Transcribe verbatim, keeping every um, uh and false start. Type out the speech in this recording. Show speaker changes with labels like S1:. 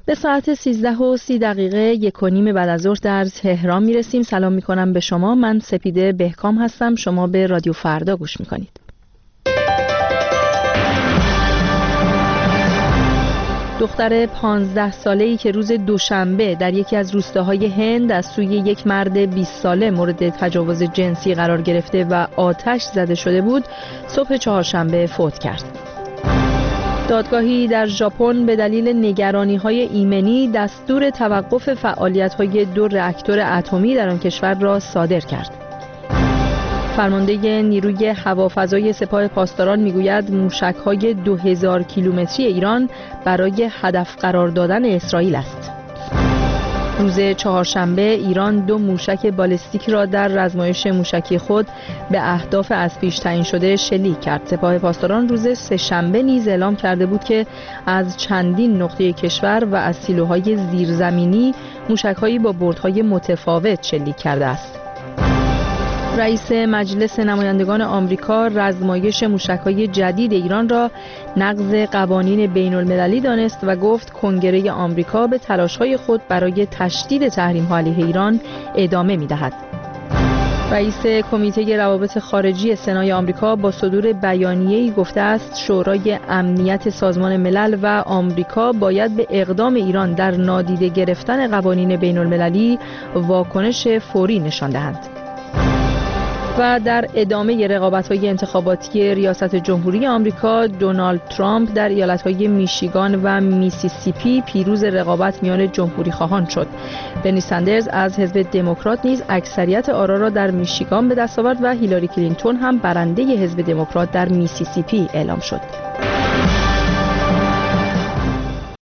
S1: به ساعت سیزده و سی دقیقه یک و نیم بعد از ظهر در تهران میرسیم. سلام میکنم به شما. من سپیده بهکام هستم. شما به رادیو فردا گوش میکنید. دختر پانزده ساله‌ای که روز دوشنبه در یکی از روستاهای هند از سوی یک مرد بیست ساله مورد تجاوز جنسی قرار گرفته و آتش زده شده بود، صبح چهارشنبه فوت کرد. دادگاهی در ژاپن به دلیل نگرانی‌های ایمنی دستور توقف فعالیت‌های دو راکتور اتمی در آن کشور را صادر کرد. فرمانده نیروی هوافضای سپاه پاسداران میگوید موشک‌های دو هزار کیلومتری ایران برای هدف قرار دادن اسرائیل است. روز چهارشنبه ایران دو موشک بالستیک را در رزمایش موشکی خود به اهداف از پیش تعیین شده شلیک کرد. سپاه پاسداران روز سه‌شنبه نیز اعلام کرده بود که از چندین نقطه کشور و از سیلوهای زیرزمینی موشک‌هایی با بردهای متفاوت شلیک کرده است. رئیس مجلس نمایندگان آمریکا رزمایش موشک‌های جدید ایران را نقض قوانین بین‌المللی دانست و گفت کنگره آمریکا به تلاش‌های خود برای تشدید تحریم‌ها علیه ایران ادامه می‌دهد. رئیس کمیته روابط خارجی سنای آمریکا با صدور بیانیه‌ای گفته است شورای امنیت سازمان ملل و آمریکا باید به اقدام ایران در نادیده گرفتن قوانین بین‌المللی واکنش فوری نشان دهند. و در ادامه رقابت‌های انتخاباتی ریاست جمهوری آمریکا، دونالد ترامپ در ایالت‌های میشیگان و میسیسیپی پیروز رقابت میان جمهوری خواهان شد. برنی سندرز از حزب دموکرات نیز اکثریت آرا را در میشیگان به دست آورد و هیلاری کلینتون هم برنده حزب دموکرات در میسیسیپی اعلام شد.